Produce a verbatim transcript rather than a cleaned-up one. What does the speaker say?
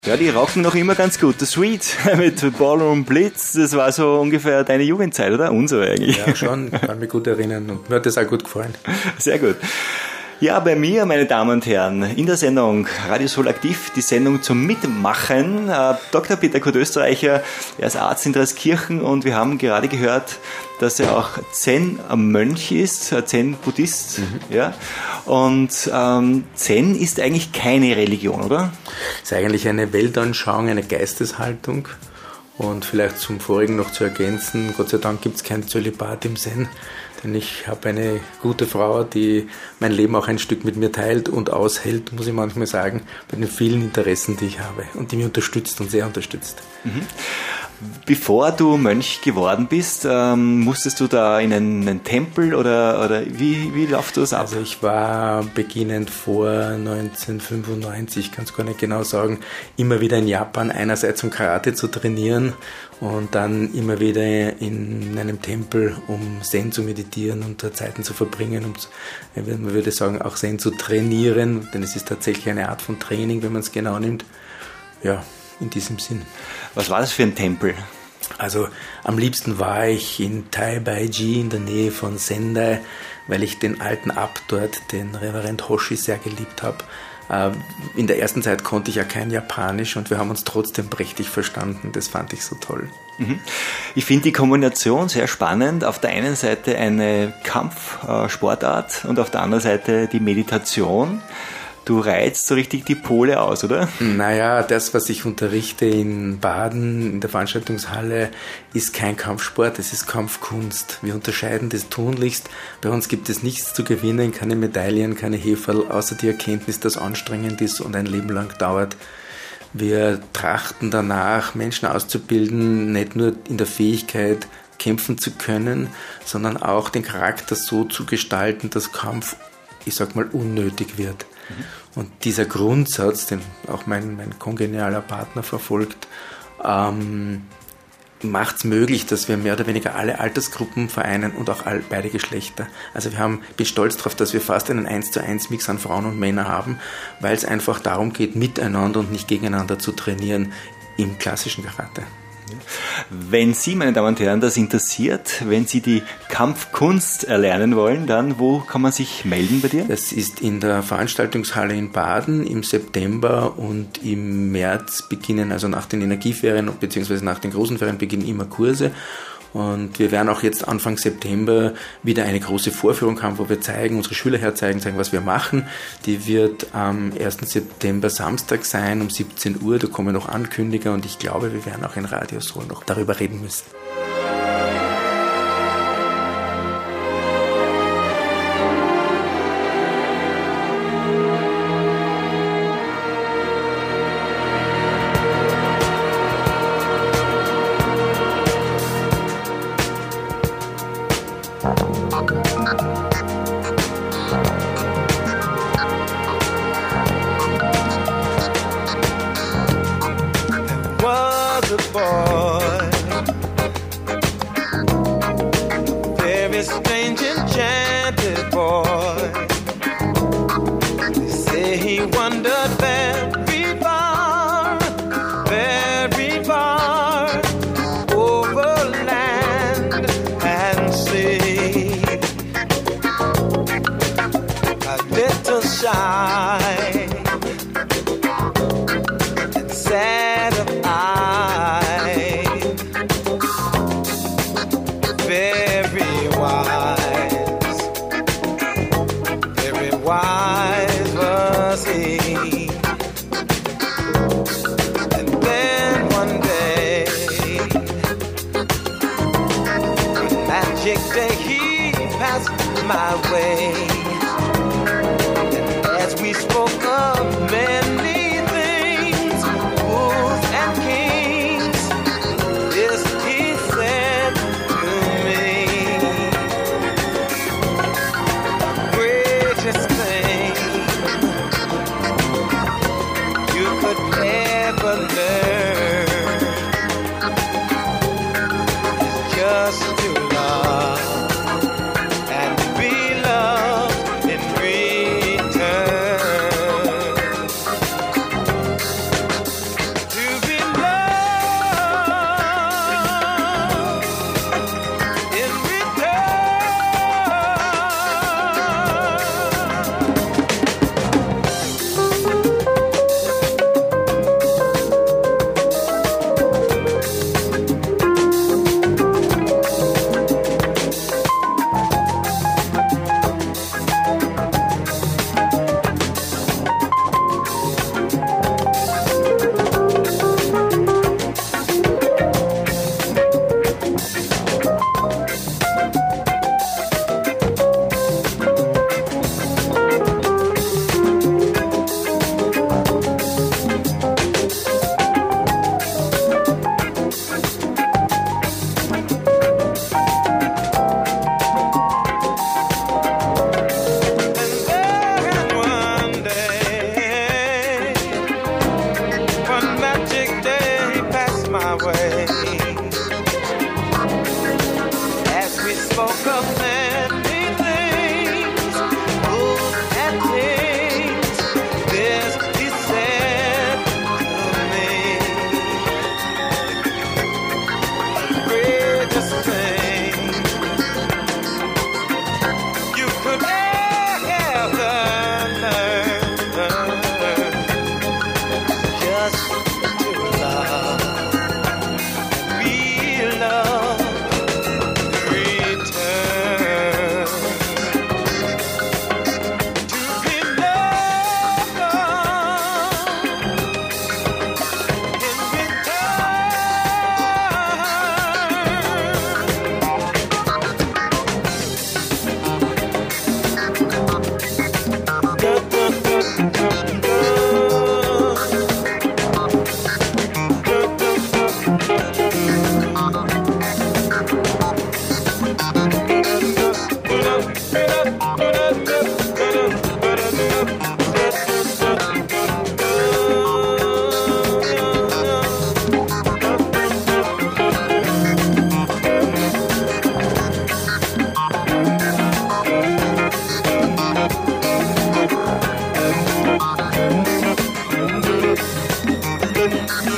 Ja, die rocken noch immer ganz gut. The Sweet mit Ballroom Blitz, das war so ungefähr deine Jugendzeit, oder? Unsere eigentlich. Ja, schon, kann mich gut erinnern und mir hat das auch gut gefallen. Sehr gut. Ja, bei mir, meine Damen und Herren, in der Sendung Radio Soul Aktiv, die Sendung zum Mitmachen, äh, Doktor Peter Kurt Österreicher, er ist Arzt in Dreiskirchen und wir haben gerade gehört, dass er auch Zen-Mönch ist, Zen-Buddhist, mhm. ja. Und ähm, Zen ist eigentlich keine Religion, oder? Es ist eigentlich eine Weltanschauung, eine Geisteshaltung. Und vielleicht zum Vorigen noch zu ergänzen, Gott sei Dank gibt es kein Zölibat im Zen, denn ich habe eine gute Frau, die mein Leben auch ein Stück mit mir teilt und aushält, muss ich manchmal sagen, bei den vielen Interessen, die ich habe und die mich unterstützt und sehr unterstützt. Mhm. Bevor du Mönch geworden bist, ähm, musstest du da in einen, einen Tempel oder, oder wie, wie läuft das ab? Also ich war beginnend vor neunzehnhundertfünfundneunzig, ich kann es gar nicht genau sagen, immer wieder in Japan, einerseits um Karate zu trainieren und dann immer wieder in einem Tempel, um Zen zu meditieren und Zeiten zu verbringen, um, man würde sagen, auch Zen zu trainieren, denn es ist tatsächlich eine Art von Training, wenn man es genau nimmt. Ja, in diesem Sinn. Was war das für ein Tempel? Also am liebsten war ich in Taibaiji in der Nähe von Sendai, weil ich den alten Abt dort, den Reverend Hoshi, sehr geliebt habe. In der ersten Zeit konnte ich ja kein Japanisch und wir haben uns trotzdem prächtig verstanden. Das fand ich so toll. Ich finde die Kombination sehr spannend. Auf der einen Seite eine Kampfsportart und auf der anderen Seite die Meditation. Du reizt so richtig die Pole aus, oder? Naja, das, was ich unterrichte in Baden, in der Veranstaltungshalle, ist kein Kampfsport, es ist Kampfkunst. Wir unterscheiden das tunlichst. Bei uns gibt es nichts zu gewinnen, keine Medaillen, keine Heferl, außer die Erkenntnis, dass es anstrengend ist und ein Leben lang dauert. Wir trachten danach, Menschen auszubilden, nicht nur in der Fähigkeit, kämpfen zu können, sondern auch den Charakter so zu gestalten, dass Kampf, ich sag mal, unnötig wird. Und dieser Grundsatz, den auch mein, mein kongenialer Partner verfolgt, ähm, macht es möglich, dass wir mehr oder weniger alle Altersgruppen vereinen und auch all, beide Geschlechter. Also wir haben, bin stolz darauf, dass wir fast einen eins zu eins Mix an Frauen und Männern haben, weil es einfach darum geht, miteinander und nicht gegeneinander zu trainieren im klassischen Karate. Wenn Sie, meine Damen und Herren, das interessiert, wenn Sie die Kampfkunst erlernen wollen, dann wo kann man sich melden bei dir? Das ist in der Veranstaltungshalle in Baden im September und im März beginnen, also nach den Energieferien bzw. nach den großen Ferien beginnen immer Kurse. Und wir werden auch jetzt Anfang September wieder eine große Vorführung haben, wo wir zeigen, unsere Schüler herzeigen, zeigen, was wir machen. Die wird am ersten September Samstag sein, um siebzehn Uhr. Da kommen noch Ankündiger und ich glaube, wir werden auch in Radio Soul noch darüber reden müssen. my way. As we spoke of many things, good and things, this he said to me. The greatest thing you could ever learn, just to love, be loved, return, to be loved in return.